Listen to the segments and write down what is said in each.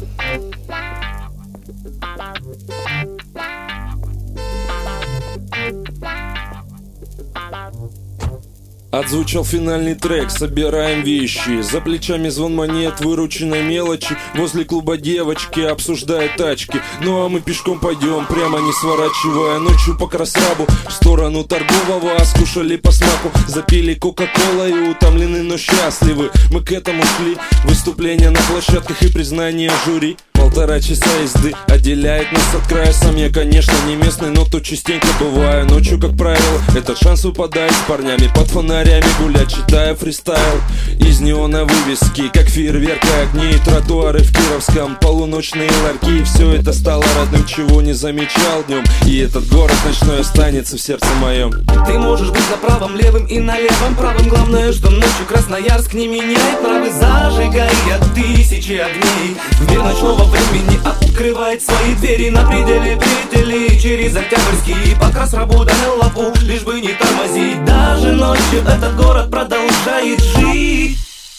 Отзвучал финальный трек, собираем вещи. За плечами звон монет, вырученной мелочи. Возле клуба девочки обсуждают тачки. Ну а мы пешком пойдем, прямо не сворачивая. Ночью по Красрабу, в сторону торгового. Скушали по смаку, запили кока-колой. Утомлены, но счастливы, мы к этому шли. Выступления на площадках и признание жюри. 1,5 часа езды отделяет нас от края. Сам я, конечно, не местный, но тут частенько бываю. Ночью, как правило, этот шанс выпадает с парнями под фонарями гулять, читая фристайл из неона вывески, как фейерверк и огни. Тротуары в Кировском, полуночные ларьки. И все это стало родным, чего не замечал днем. И этот город ночной останется в сердце моем. Ты можешь быть на правом, левым и на левом правом. Главное, что ночью Красноярск не меняет нравы, зажигая тысячи огней. В мир ночного времени открывает свои двери на пределе петелей. Через Октябрьский по Красрабу до Лапу, лишь бы не тормозить. Даже ночью этот город продолжает жить.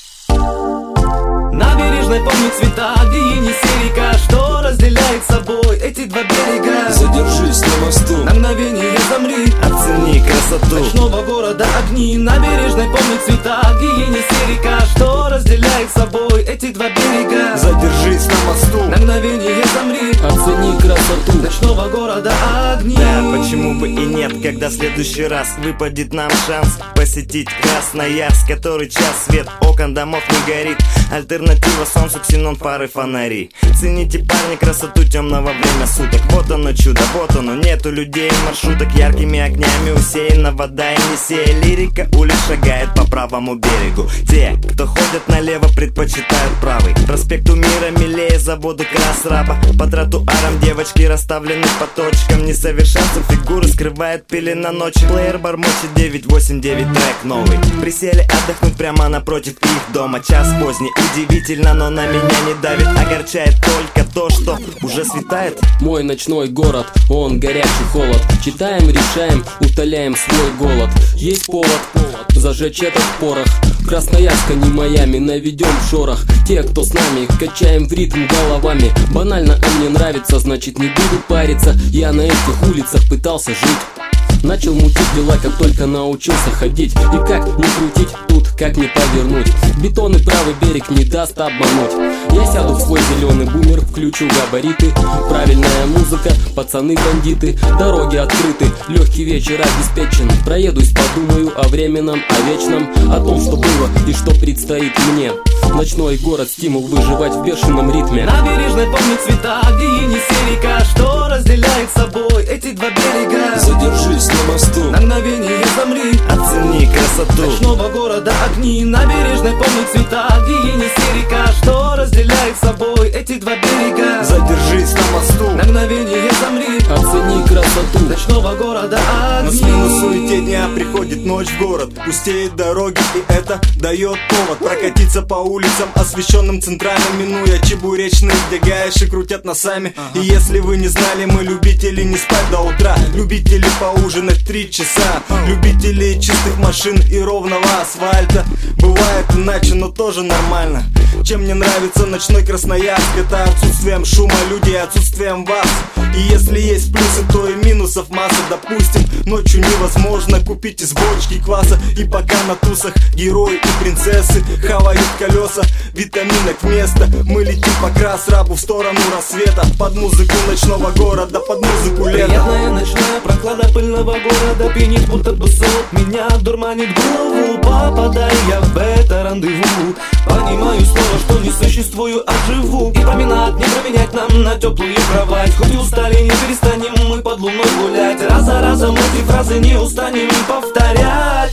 Набережной помню цвета, где Енисей река, что разделяет собой эти два берега. Задержись на мосту, на мгновение замри, оцени красоту ночного города огни. Набережной помню цвета, где Енисей река, что разделяет собой эти два берега. Задержись на мосту, на мгновение замри, оцени красоту ночного города огни. Да, почему бы и нет, когда в следующий раз выпадет нам шанс посетить Красноярск, который час свет окон домов не горит. Альтернатива солнцу, ксенон, фары, фонари. Цените, парни, красоту темного время суток. Вот оно чудо, вот оно, нету людей, маршруток. Яркими огнями усеяна вода Енисея. Лирика улиц шагает по правому берегу. Те, кто ходят налево, предпочитают правый. Проспекту Мира милее заводы Красраба. По тротуарам девочки расставлены по точкам. Несовершенство фигуры скрывает пелена ночи. Плеер бормочет 989, трек новый. Присели отдохнуть прямо напротив их дома. Час поздний, удивительно, но на меня не давит. Огорчает только то, что уже светает. Мой ночной город, он горячий холод. Читаем, решаем, утоляем свой голод. Есть повод зажечь этот порох. Красноярска не Майами, наведем шорох. Те, кто с нами, качаем в ритм головами. Банально, а мне нравится, значит не буду париться. Я на этих улицах пытался жить. Начал мутить дела, как только научился ходить. И как не крутить тут, как не повернуть. Бетон и правый берег не даст обмануть. Я сяду в свой зеленый бумер, включу габариты. Правильная музыка, пацаны-бандиты. Дороги открыты, легкий вечер обеспечен. Проедусь, подумаю о временном, о вечном. О том, что было и что предстоит мне. Ночной город, стимул выживать в бешеном ритме. Набережной помню цвета, где Енисей река, что разделяет собой эти два берега. Задержись на мосту, на мгновение замри, оцени красоту ночного города огни. Набережной помню цвета, где Енисей река, что разделяет собой эти два берега. Задержись на мосту, на мгновение замри, оцени красоту ночного города огни. На смену суете дня приходит ночь в город. Пустеют дороги, и это дает повод прокатиться по улицам, освещенным центральным, минуя чебуречные, где гаиши крутят носами. И если вы не знали, мы любители не спать до утра, любители поужинать 3 часа, любители чистых машин и ровного асфальта. Бывает иначе, но тоже нормально. Чем мне нравится ночной Красноярск, это отсутствием шума людей, отсутствием вас. И если есть плюсы, то и минусов масса. Допустим, ночью невозможно купить из бочки кваса. И пока на тусах герои и принцессы хавают колеса, витаминок вместо, мы летим по Красрабу в сторону рассвета. Под музыку ночного города, под музыку лета. Приятная ночная прохлада пыльного города пьянит, будто бы сон меня дурманит голову. Попадаю я в это рандеву, понимаю снова, что не существую, а живу. И променад не променять нам на теплую кровать. Хоть и устали, не перестанем мы под луной гулять. Раз за разом эти фразы не устанем повторять.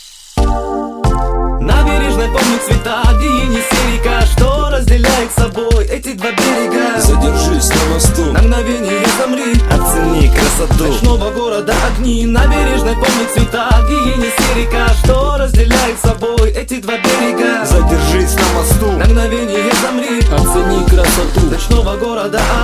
Набережной помню цвета, где Енисей река, что разделяет собой эти два берега. задержись на мосту, на мгновение замри, оцени красоту ночного города огни. Набережной помню цвета, где Енисей река, что разделяет собой эти два берега. Задержись на мосту, на мгновение замри, оцени красоту ночного города